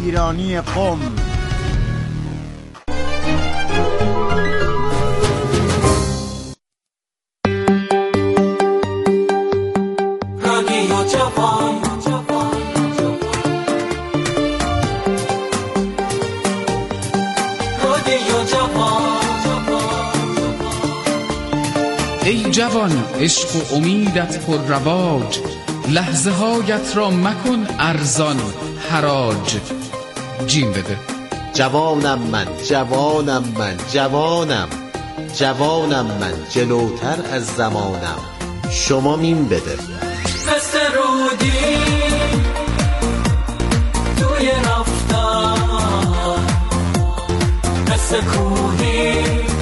ایرانی قم. ای جوان عشق و امیدت پر رواج، لحظه هایت را مکن ارزان حراج. جیم بده. جوانم من، جوانم من، جوانم، جوانم من، جلوتر از زمانم. شما میم بده. دست رودی توی رفتن، دست کوهی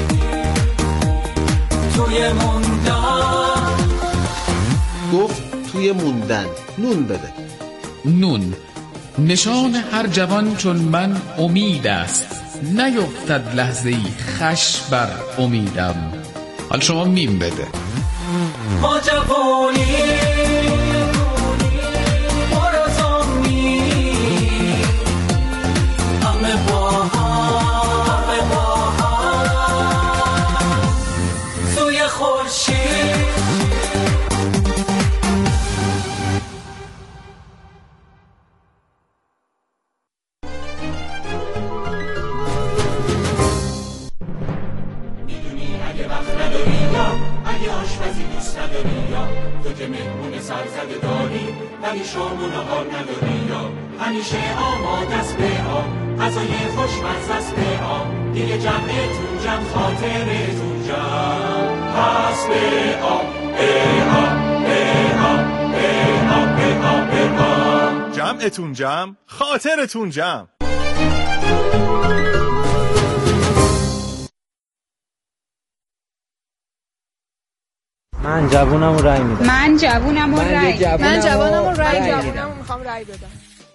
توی موندن. گفت توی موندن. نون بده. نون نشان هر جوان چون من امید است، نیفتد لحظه‌ای خش بر امیدم. حال شما میم بده. ما جوانی مرزامی، همه با هم سوی خورشید. آشپزی دوست نداری یا تو که مهمون سرزده داری ولی شام و نهار نداری یا همیشه آماده است به آب غذای خوشمزه است به آب دیگه جمعتون جمع خاطرتون جمع پس به آب به آب به آب به آب به آب به آب جمعتون جمع خاطرتون جمع. من جوونمو رای میدم. من جوونمو رای میدم. من جوونمو میخوام رای بدم.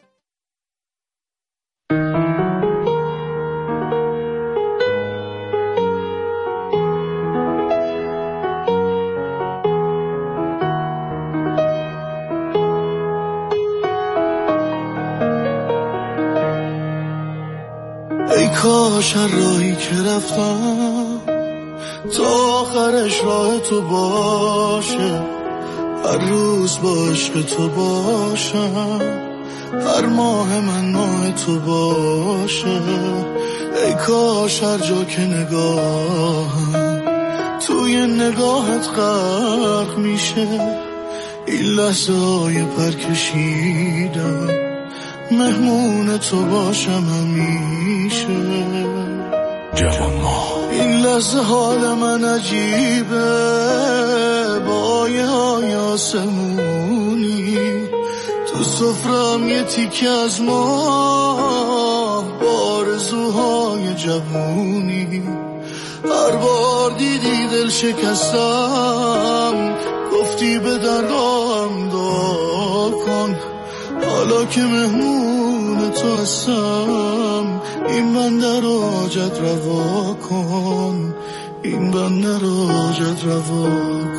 ای کاش هر راهی که رفتم تا آخرش راه تو باشه، هر روز با عشق تو باشم، هر ماه من ماه تو باشه. ای کاش هر جا که نگاهم توی نگاهت غرق میشه، این لحظه های پرکشیدم مهمون تو باشم همیشه. جوان ما این لحظه حال من عجیبه، با آیه های آسمونی تو سفرم یه تیکه از ما، با آرزوهای جوونی. هر بار دیدی دل شکستم، گفتی به دردام دعا کن، حالا که مهمون تو هستم این بنده رو حاجت روا کن، این بنده رو حاجت روا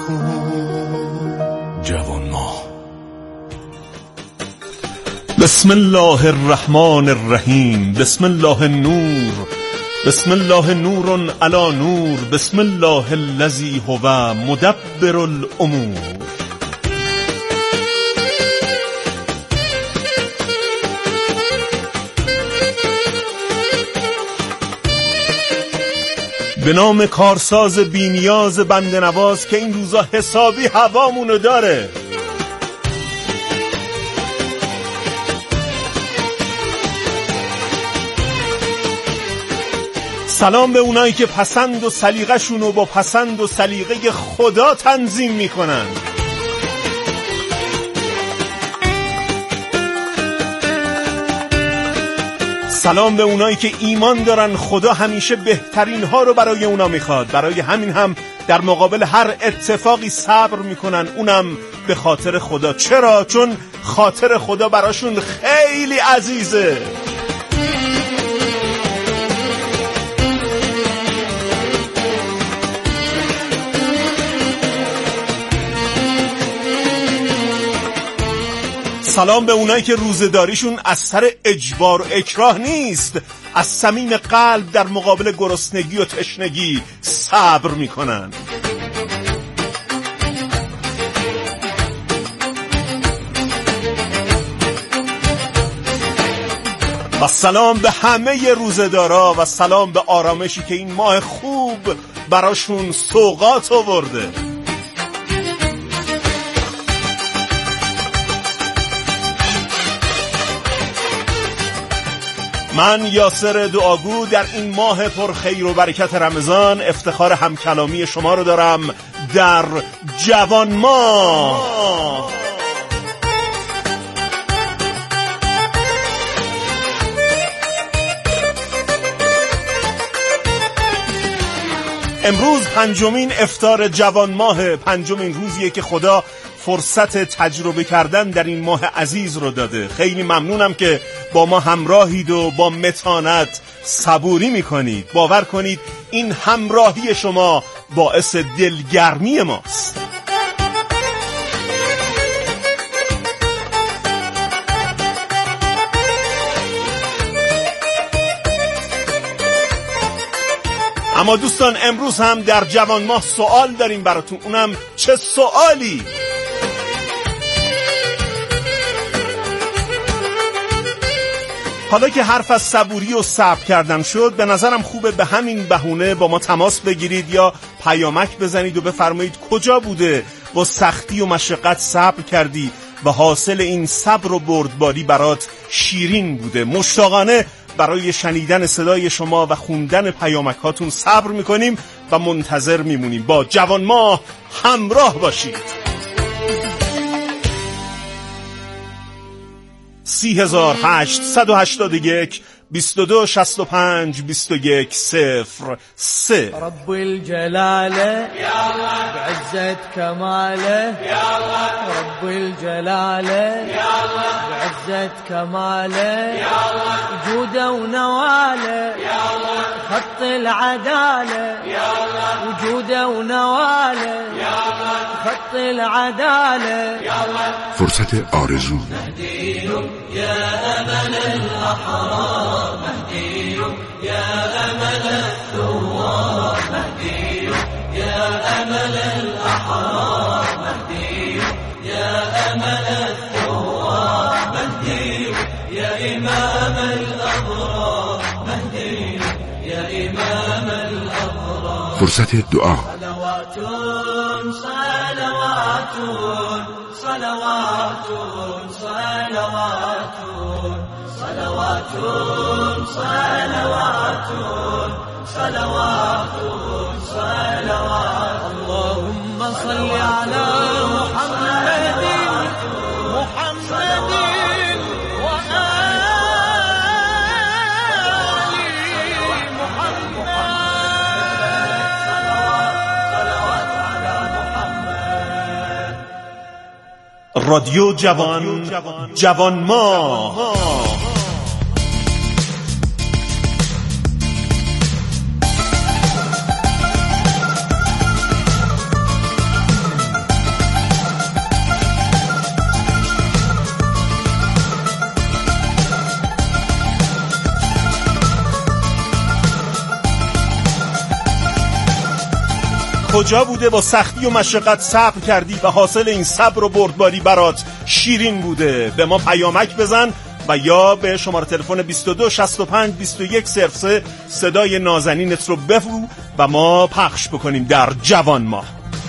کن. جوان ما. بسم الله الرحمن الرحیم. بسم الله النور. بسم الله نور علی نور. بسم الله الذی هو مدبر الامور. به نام کارساز بینیاز بنده نواز که این روزا حسابی هوامونو داره. سلام به اونایی که پسند و سلیقه‌شونو با پسند و سلیقه خدا تنظیم میکنن. سلام به اونایی که ایمان دارن خدا همیشه بهترین ها رو برای اونا میخواد، برای همین هم در مقابل هر اتفاقی صبر میکنن، اونم به خاطر خدا. چرا؟ چون خاطر خدا براشون خیلی عزیزه. سلام به اونایی که روزه‌داریشون از سر اجبار و اکراه نیست، از صمیم قلب در مقابل گرسنگی و تشنگی صبر میکنن. و سلام به همه روزه‌دارا و سلام به آرامشی که این ماه خوب براشون سوغات آورده. من یاسر دعاگو در این ماه پر خیر و برکت رمضان افتخار همکلامی شما رو دارم در جوان ماه. امروز 5مین افطار جوان ماه، 5مین روزیه که خدا فرصت تجربه کردن در این ماه عزیز رو داده. خیلی ممنونم که با ما همراهید و با متانت صبوری میکنید. باور کنید این همراهی شما باعث دلگرمی ماست. اما دوستان امروز هم در جوان ماه سوال داریم براتون. اونم چه سوالی؟ حالا که حرف از صبوری و صبر کردن شد، به نظرم خوبه به همین بهونه با ما تماس بگیرید یا پیامک بزنید و بفرمایید کجا بوده با سختی و مشقت صبر کردی و حاصل این صبر و بردباری برات شیرین بوده. مشتاقانه برای شنیدن صدای شما و خوندن پیامکاتون صبر میکنیم و منتظر میمونیم. با جوان ماه همراه باشید. 3881 22 65 21 03. رب الجلالة بعزة كماله رب الجلالة بعزة كماله وجوده ونواله خط العدالة وجوده ونواله خط العدالة. فرصت آرزو. يا أمل الأحرار مهدي يا أمل الثوار مهدي يا أمل الأحرار مهدي يا أمل الثوار مهدي يا إمام الأبرار مهدي يا إمام الأبرار. فرصة الدعاء. صلوات صلوات صلوات صلوات صلوات صلوات صلوات صلوات. اللهم صل على محمد محمد وآل محمد. رادیو جوان ماه. کجا بوده با سختی و مشقت صبر کردی و حاصل این صبر و بردباری برات شیرین بوده؟ به ما پیامک بزن و یا به شماره تلفن 22 65 21 03 صدای نازنینت رو بفرو و ما پخش بکنیم در جوان ماه.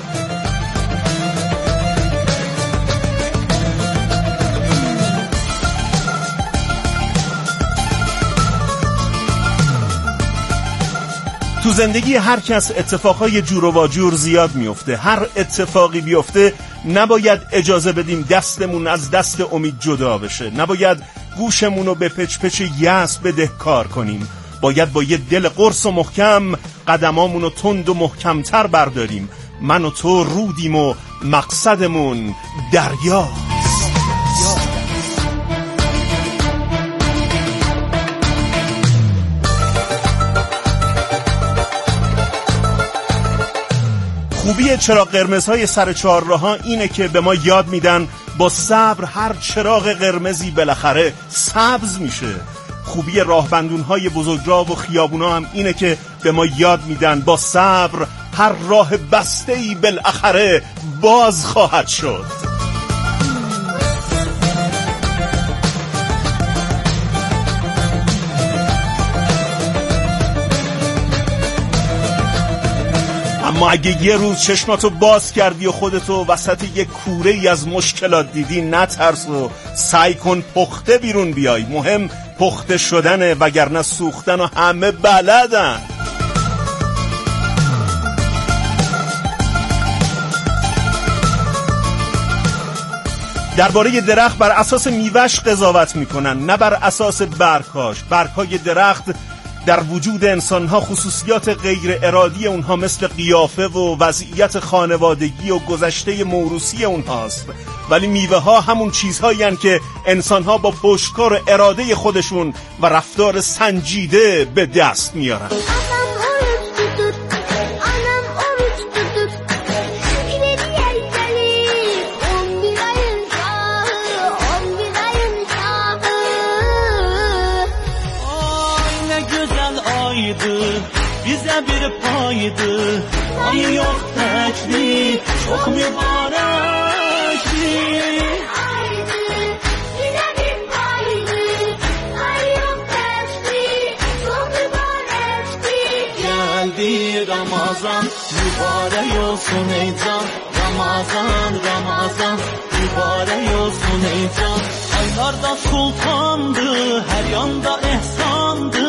تو زندگی هر کس اتفاقهای جور و واجور زیاد میفته. هر اتفاقی بیفته نباید اجازه بدیم دستمون از دست امید جدا بشه. نباید گوشمون رو به پچ پچ یأس بدهکار کنیم. باید با یه دل قرص و محکم قدمامون رو تند و محکمتر برداریم. من و تو رودیم و مقصدمون دریاست. خوبی چراغ قرمزهای سر چهارراه‌ها اینه که به ما یاد میدن با صبر هر چراغ قرمزی بالاخره سبز میشه. خوبی راهبندونهای بزرگراه و خیابونا هم اینه که به ما یاد میدن با صبر هر راه بسته‌ای بالاخره باز خواهد شد. اما اگه یه روز چشماتو باز کردی و خودتو وسط یک کوره ای از مشکلات دیدی، نترس و سعی کن پخته بیرون بیای. مهم پخته شدنه، وگرنه سوختن و همه بلدن. درباره درخت بر اساس میوه‌اش قضاوت میکنن، نه بر اساس برگ‌هاش. برگ‌های درخت در وجود انسانها خصوصیات غیر ارادی اونها مثل قیافه و وضعیت خانوادگی و گذشته موروثی اونهاست، ولی میوه ها همون چیزهایی هستند که انسانها با پشتکار و اراده خودشون و رفتار سنجیده به دست میارن. bize bir paydı, ay yok təkli, çok mübarəkli. Aydı, bize bir paydı, ay yok təkli, çok mübarəkli. Geldi Ramazan, mübarək olsun ey can. Ramazan, Ramazan, mübarək olsun ey can. Aylarda sultandı, her yanda ehsandı.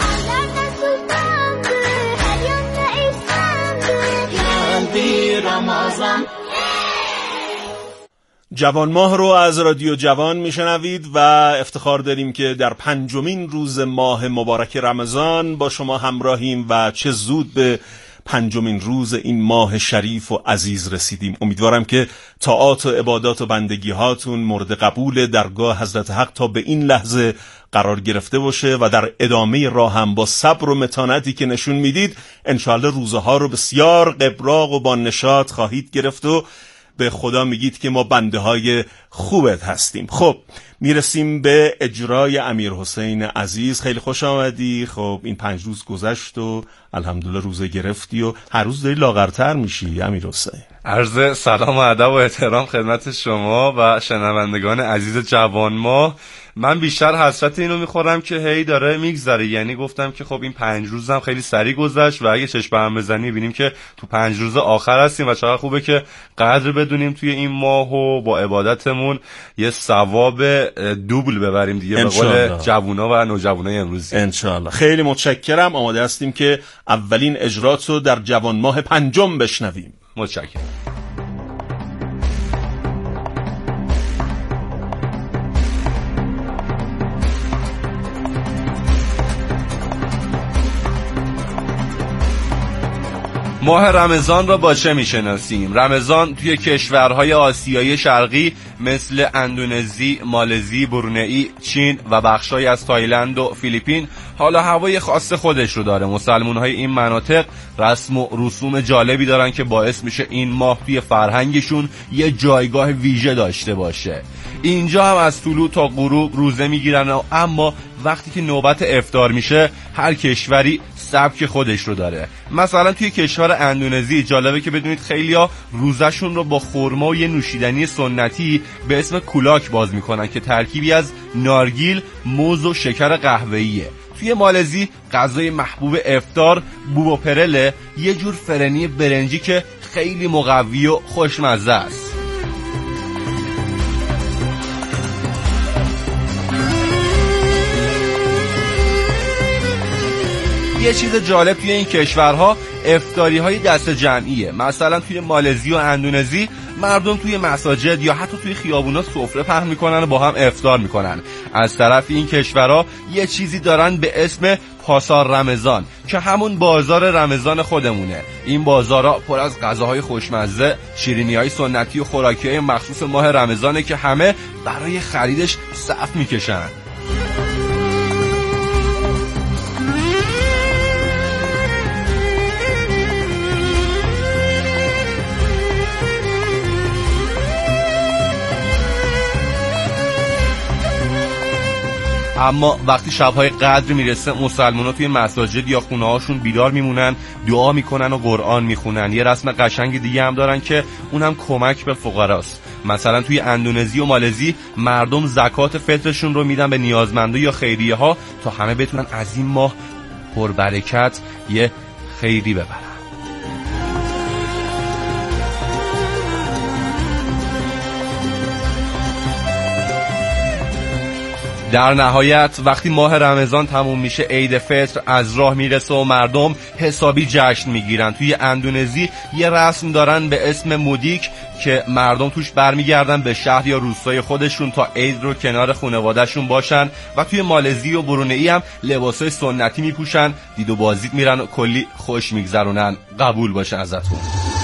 جوان ماه رو از رادیو جوان میشنوید و افتخار داریم که در 5مین روز ماه مبارک رمضان با شما همراهیم و چه زود به 5مین روز این ماه شریف و عزیز رسیدیم. امیدوارم که طاعات و عبادات و بندگی هاتون مورد قبول درگاه حضرت حق تا به این لحظه قرار گرفته باشه و در ادامه راه هم با صبر و متانتی که نشون میدید انشالله روزها رو بسیار قبراق و با نشاط خواهید گرفت و به خدا میگید که ما بنده های خوبت هستیم. خب میرسیم به اجرای امیرحسین عزیز. خیلی خوش آمدی. خب این 5 روز گذشت و الحمدلله روزه گرفتی و هر روز داری لاغرتر میشی امیرحسین. عرض سلام و ادب و احترام خدمت شما و شنوندگان عزیز جوان ما. من بیشتر حسرت اینو میخورم که هی داره میگذره، یعنی گفتم که خب این 5 روزم خیلی سریع گذشت و اگه چشم هم بزنی ببینیم که تو 5 روز آخر هستیم و چقدر خوبه که قدر بدونیم توی این ماه و با عبادتمون یه ثواب دوبل ببریم دیگه به قول جوونا و نوجوانای امروزی. انشالله. خیلی متشکرم. آماده هستیم که اولین اجرات رو در جوان ماه 5 بشنویم. متشکرم. ماه رمضان را با چه میشناسیم؟ رمضان توی کشورهای آسیای شرقی مثل اندونزی، مالزی، برونئی، چین و بخشای از تایلند و فیلیپین حالا هوای خاص خودش رو داره. مسلمان‌های این مناطق رسم و رسوم جالبی دارن که باعث میشه این ماه توی فرهنگشون یه جایگاه ویژه داشته باشه. اینجا هم از طلوع تا غروب روزه میگیرن، اما وقتی که نوبت افطار میشه هر کشوری سبک خودش رو داره. مثلا توی کشور اندونزی جالبه که بدونید خیلیا روزشون رو با خرما و یه نوشیدنی سنتی به اسم کولاک باز میکنن که ترکیبی از نارگیل، موز و شکر قهوه‌ایه. توی مالزی غذای محبوب افطار بوبو پرله، یه جور فرنی برنجی که خیلی مقوی و خوشمزه است. یه چیز جالب توی این کشورها افطاری های دست جمعیه. مثلا توی مالزی و اندونزی مردم توی مساجد یا حتی توی خیابونا سفره پهن میکنن و با هم افطار میکنن. از طرف این کشورها یه چیزی دارن به اسم پاسار رمضان که همون بازار رمضان خودمونه. این بازارها پر از غذاهای خوشمزه، شیرینی‌های سنتی و خوراکی‌های مخصوص ماه رمضانه که همه برای خریدش صف میکشن. اما وقتی شب‌های قدر میرسه مسلمان‌ها توی مساجد یا خونه‌هاشون بیدار میمونن، دعا میکنن و قرآن میخونن. یه رسم قشنگ دیگه هم دارن که اونم کمک به فقراست. مثلا توی اندونزی و مالزی مردم زکات فطرشون رو میدن به نیازمندا یا خیریه ها تا همه بتونن از این ماه پربرکت یه خیری ببرن. در نهایت وقتی ماه رمضان تموم میشه، عید فطر از راه میرسه و مردم حسابی جشن میگیرن. توی اندونزی یه رسم دارن به اسم مودیک که مردم توش برمیگردن به شهر یا روستای خودشون تا عید رو کنار خانواده‌شون باشن. و توی مالزی و برونئی هم لباسای سنتی میپوشن، دید و بازدید میرن و کلی خوش میگذرونن. قبول باشه ازتون.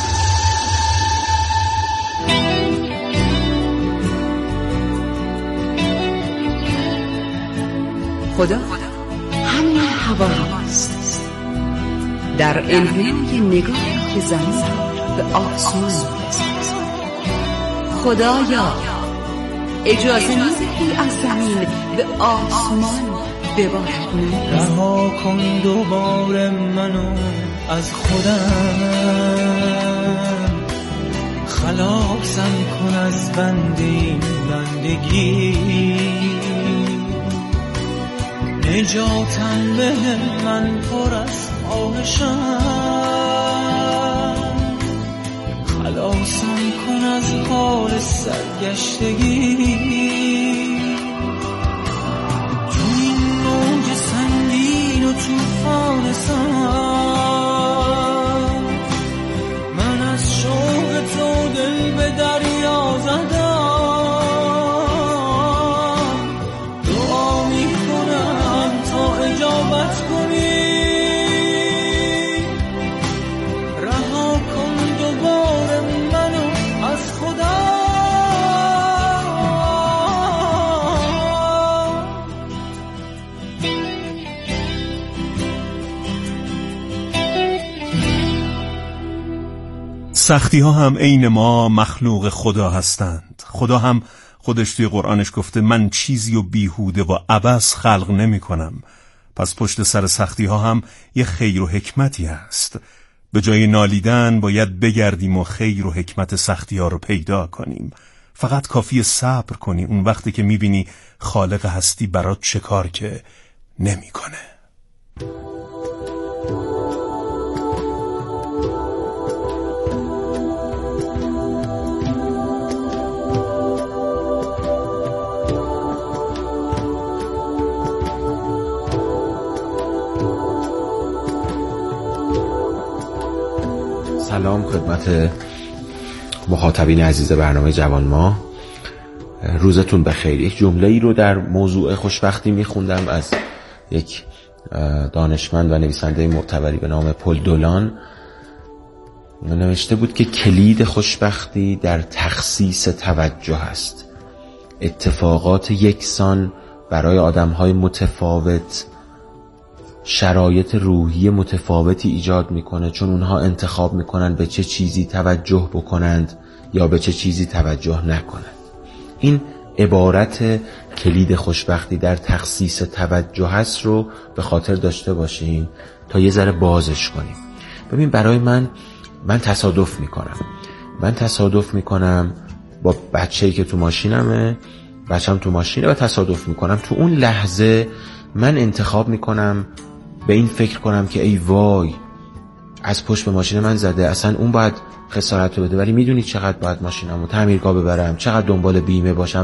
خدا همین هواست، در انحنای نگاه زمین به آسمان می‌رسد. خدایا اجازه می‌دهی از زمین به آسمان ببارد. رها کن دوباره منو از خودم، خلاصم کن از بندین بندگی، نجاتم به من پر از خواهشم، خلاصم کن از حال سرگشتگی. تو این موج سنگین و طوفان سر، من از شوق تو دل به دریا زدم. اجابت کنی، رها کن دوباره منو از خدا. سختی ها هم عین ما مخلوق خدا هستند. خدا هم خودش توی قرآنش گفته من چیزی و بیهوده و عبث خلق نمی کنم. پس پشت سر سختی ها هم یه خیر و حکمتی هست. به جای نالیدن باید بگردیم و خیر و حکمت سختی ها رو پیدا کنیم. فقط کافی صبر کنی اون وقتی که میبینی خالق هستی برات چه کار که نمیکنه. سلام خدمت مخاطبین عزیز برنامه جوان ما، روزتون بخیر. یک جمله‌ای رو در موضوع خوشبختی میخوندم از یک دانشمند و نویسنده معتبری به نام پل دولان. نوشته بود که کلید خوشبختی در تخصیص توجه است. اتفاقات یکسان برای آدم‌های متفاوت شرایط روحی متفاوتی ایجاد میکنه، چون اونها انتخاب میکنن به چه چیزی توجه بکنند یا به چه چیزی توجه نکنند. این عبارت کلید خوشبختی در تخصیص توجه هست رو به خاطر داشته باشین تا یه ذره بازش کنیم. ببین برای من تصادف میکنم با بچه‌ای که تو ماشینمه، بچه‌م تو ماشینه و تصادف میکنم. تو اون لحظه من انتخاب میکنم به این فکر کنم که ای وای از پشت به ماشین من زده، اصلا اون باید خسارت رو بده، ولی میدونی چقدر باید ماشینمو تعمیرگاه ببرم، چقدر دنبال بیمه باشم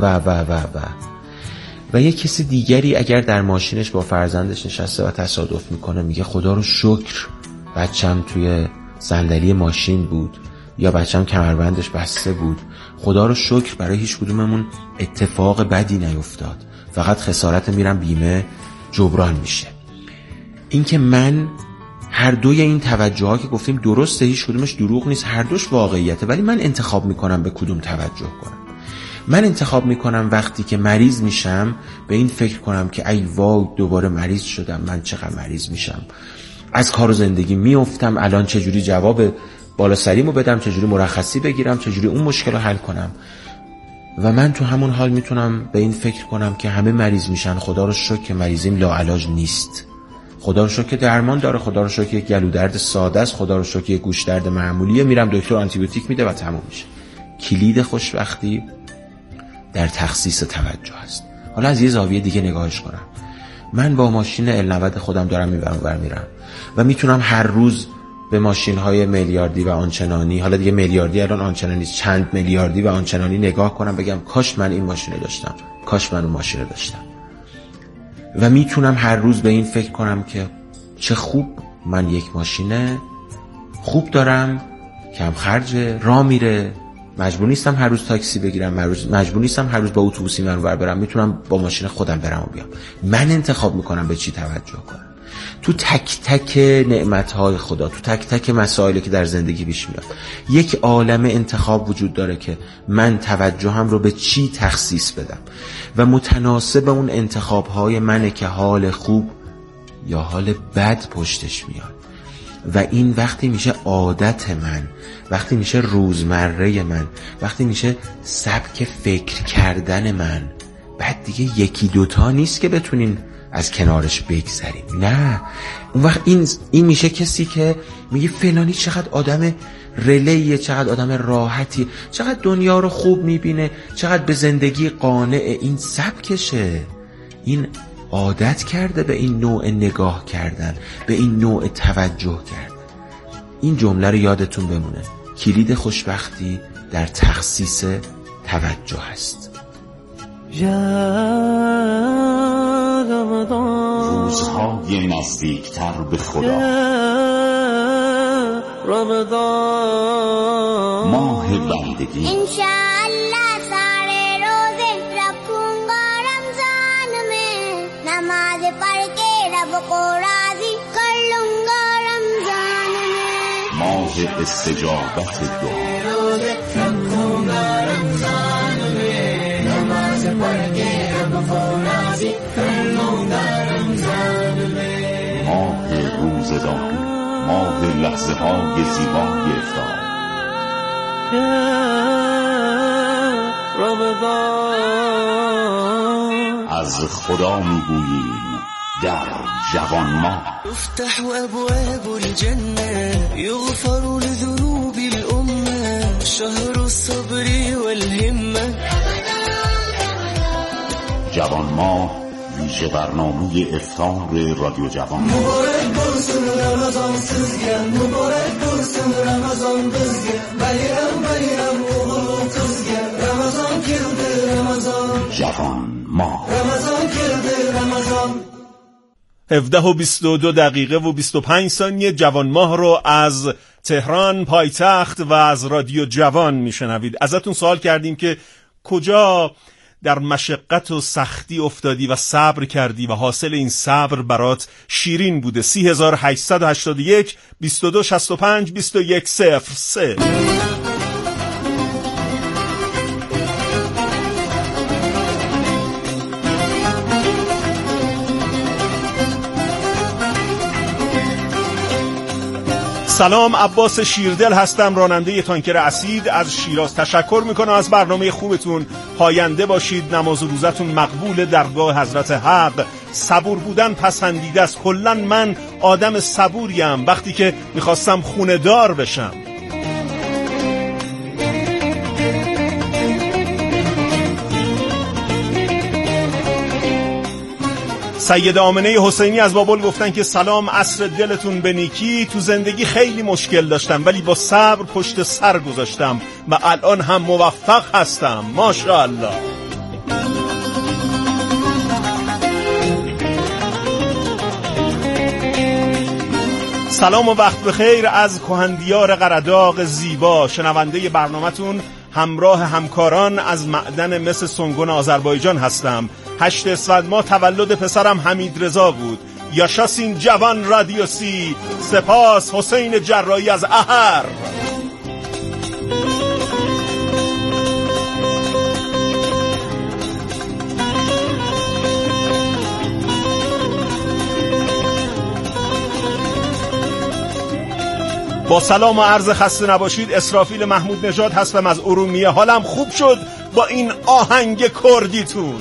و یه کسی دیگری اگر در ماشینش با فرزندش نشسته و تصادف میکنه میگه خدا رو شکر بچم توی صندلی ماشین بود یا بچم کمربندش بسته بود، خدا رو شکر برای هیچ کدوممون اتفاق بدی نیفتاد، فقط خسارت میرم بیمه جبران میشه. این که من هر دوی این توجه ها که گفتیم درسته، هیچ کدومش دروغ نیست، هر دوش واقعیته، ولی من انتخاب میکنم به کدوم توجه کنم. من انتخاب میکنم وقتی که مریض میشم به این فکر کنم که ای وای دوباره مریض شدم، من چقدر مریض میشم، از کار و زندگی میافتم، الان چجوری جواب بالا سریمو بدم، چجوری مرخصی بگیرم، چجوری اون مشکل رو حل کنم. و من تو همون حال میتونم به این فکر کنم که همه مریض میشن، خدا رو شکر که مریضیم لاعلاج نیست، خدا رو شکر که درمان داره، خدا رو شکر که گلو درد ساده است، خدا رو شکر که گوش درد معمولیه، میرم دکتر آنتی بیوتیک میده و تموم میشه. کلید خوشبختی در تخصیص توجه است. حالا از یه زاویه دیگه نگاهش کنم. من با ماشین L90 خودم دارم میرم و میتونم هر روز به ماشین‌های میلیاردی و آنچنانی، حالا دیگه میلیاردی الان آنچنانی نیست، چند میلیاردی و آنچنانی نگاه کنم، بگم کاش من این ماشینو داشتم، کاش من اون ماشینو داشتم. و میتونم هر روز به این فکر کنم که چه خوب من یک ماشین خوب دارم، کم خرجه، راه میره، مجبور نیستم هر روز تاکسی بگیرم، مجبور نیستم هر روز با اتوبوسی منور برم، میتونم با ماشین خودم برم و بیام. من انتخاب میکنم به چی توجه کنم. تو تک تک نعمتهای خدا، تو تک تک مسائلی که در زندگی پیش میاد، یک عالم انتخاب وجود داره که من توجهم رو به چی تخصیص بدم و متناسب اون انتخابهای منه که حال خوب یا حال بد پشتش میاد. و این وقتی میشه عادت من، وقتی میشه روزمره من، وقتی میشه سبک فکر کردن من، بعد دیگه یکی دوتا نیست که بتونین از کنارش بگذریم. نه، اون وقت این میشه کسی که میگه فلانی چقدر آدم رلیه، چقدر آدم راحتی، چقدر دنیا رو خوب میبینه، چقدر به زندگی قانعه. این سبکشه، این عادت کرده به این نوع نگاه کردن، به این نوع توجه کردن. این جمله رو یادتون بمونه، کلید خوشبختی در تخصیص توجه است. روزهای نزدیکتر به خدا، ماه بندگی، इंशाअल्लाह सारे रोजे रखूंगा रमजान में, नमाज पढ़ के रब को राजी कर लूंगा रमजान में, ماه استجابت دعا، रोजे रखूंगा रमजान में, नमाज पढ़ के रब को राजी कर लूंगा रमजान में, ماه روزداری، ماه لحظه های زیبای افطار. از خدا میگوییم در جوان ماه. افتح ابواب الجنه یغفر لذنوب الامه شهر الصبر والهمه. جوان ماه ویژه برنامه افطار رادیو جوان. مبارک bo'lsin Ramazon sizga, مبارک bo'lsin Ramazon bizga, bayram o'g'il qizga, Ramazon keldi Ramazon. جوان ماه، Ramazon keldi Ramazon. 17:22 و 25 جوان ماه رو از تهران پایتخت و از رادیو جوان میشنوید. ازتون سوال کردیم که کجا در مشقت و سختی افتادی و صبر کردی و حاصل این صبر برات شیرین بوده. 3881 2265 2103. سلام، عباس شیردل هستم، راننده تانکر اسید از شیراز. تشکر میکنم از برنامه خوبتون. پاینده باشید، نماز و روزتون مقبول درگاه حضرت حق. صبور بودن پسندیده است. کلاً من آدم صبوریم وقتی که میخواستم خونه دار بشم. سید آمنه حسینی از بابل گفتن که سلام، عصر دلتون به نیکی. تو زندگی خیلی مشکل داشتم ولی با صبر پشت سر گذاشتم و الان هم موفق هستم. ماشاءالله. سلام و وقت بخیر از کهندیار قرداغ زیبا، شنونده برنامه‌تون همراه همکاران از معدن مس سنگون آذربایجان هستم. 8 اسفند ماه تولد پسرم حمید رضا بود. یاشاسین جوان رادیو سی. سپاس حسین جرایی از اهر. با سلام و عرض خسته نباشید. اسرافیل محمود نژاد هستم از ارومیه. حالم خوب شد با این آهنگ کردیتون.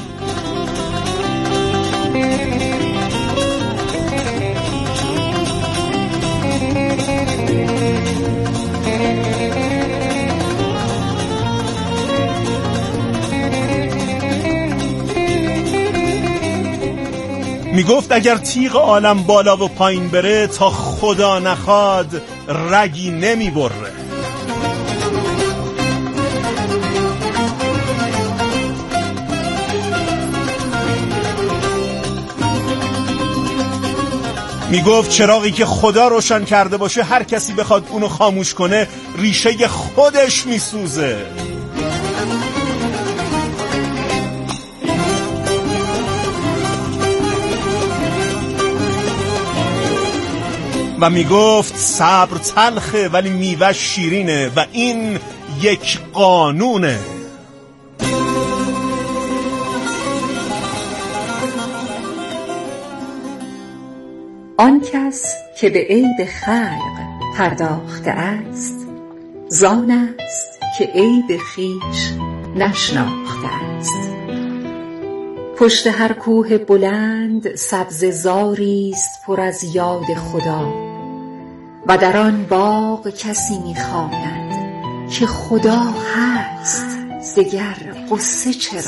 میگفت اگر تیغ عالم بالا و پایین بره تا خدا نخواد رگی نمیبره. میگفت چراغی که خدا روشن کرده باشه هر کسی بخواد اونو خاموش کنه ریشه خودش میسوزه. و میگفت صبر تلخه ولی میوه شیرینه و این یک قانونه. آن کس که به عیب خلق پرداخته است زان است که عیب خویش نشناخته است. پشت هر کوه بلند سبزه زاری است پر از یاد خدا و در آن باغ کسی می‌خواند که خدا هست دگر قصه چرا.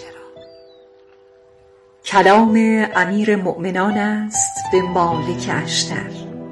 کلام امیر مؤمنان است به مالک اشتر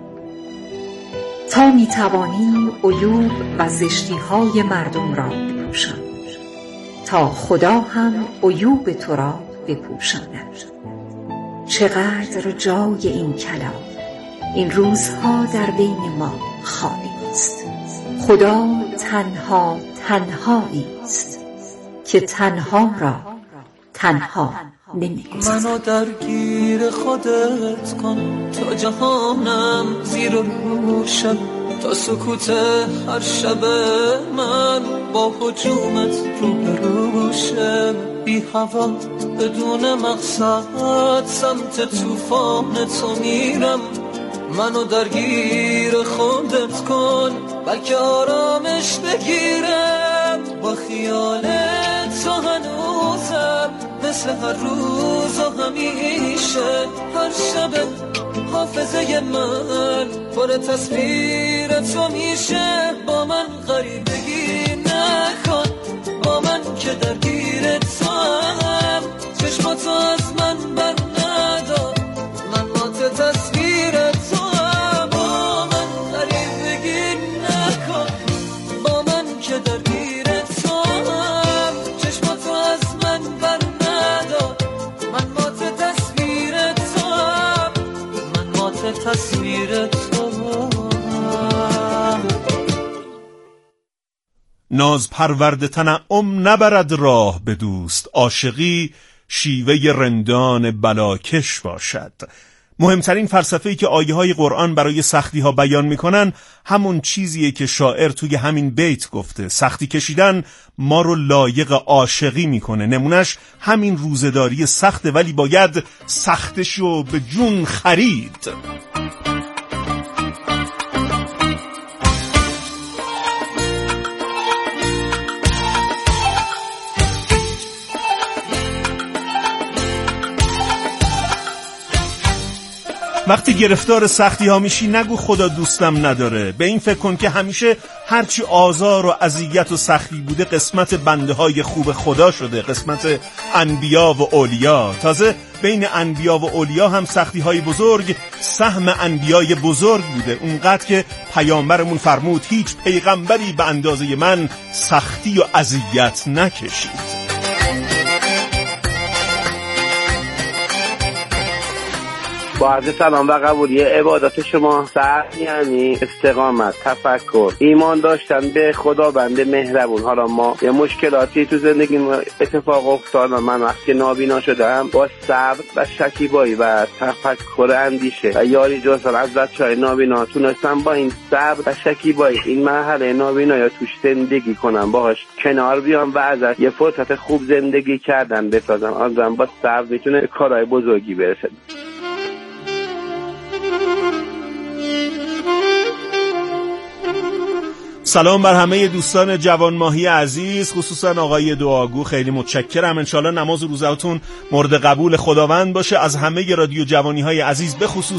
تا می‌توانی عیوب و زشتی‌های مردم را بپوشان تا خدا هم عیوب تو را بپوشاند. چقدر جای این کلام این روزها در بین ما خالی است. خدا تنها تنهایی است که تنها را تنها نمی‌گذارد. منو درگیر خودت کن تا جهانم زیر روشم، تا سکوت هر شب من با هجومت روبروشم. بی هوا بدون مقصد سمت طوفان تو میرم. منو درگیر خودت کن بلکه آرامش بگیرم. با خیال تو هنوزم مثل هر روز و همیشه. هر شب حافظه من پر تصویر تو میشه. با من غریبگی نکن، با من که درگیر تو هم. چشماتو از من بر ندار، من مات تصویر تو هم. با من غریبگی نکن، با من که درگیر تو هم. چشماتو از من بر ندار، من مات تصویر تو هم. من مات تصویر تو هم. ناز پرورد تنعم نبرد راه به دوست، عاشقی شیوه رندان بلاکش باشد. مهمترین فلسفه‌ای که آیه‌های قرآن برای سختی‌ها بیان می‌کنن همون چیزیه که شاعر توی همین بیت گفته. سختی کشیدن ما رو لایق عاشقی می‌کنه. نمونش همین روزداری سخته ولی باید سختشو به جون خرید. وقتی گرفتار سختی ها میشی نگو خدا دوستم نداره. به این فکر کن که همیشه هرچی آزار و اذیت و سختی بوده قسمت بنده های خوب خدا شده، قسمت انبیا و اولیا. تازه بین انبیا و اولیا هم سختی های بزرگ سهم انبیای بزرگ بوده، اونقدر که پیامبرمون فرمود هیچ پیغمبری به اندازه من سختی و اذیت نکشید. با عرض سلام و قبولی عبادات شما. صبر یعنی استقامت، تفکر، ایمان داشتن به خدا بنده مهربون. حالا ما یه مشکلاتی تو زندگی اتفاق افتاد و من وقتی نابینا شدم با صبر و شکیبایی و تفکر اندیشه و یاری جستن از بچه‌های نابینا تونستم با این صبر و شکیبایی این مرحله نابینا یا توش زندگی کنم، باهاش کنار بیام و ازش یه فرصت خوب زندگی کردن بسازم. آدم با صبر میتونه کارهای بزرگی برسه. سلام بر همه دوستان جوان ماهی عزیز، خصوصا آقای دعاگو، خیلی متشکرم. انشالله نماز و روزهاتون مورد قبول خداوند باشه. از همه رادیو جوانی های عزیز به خصوص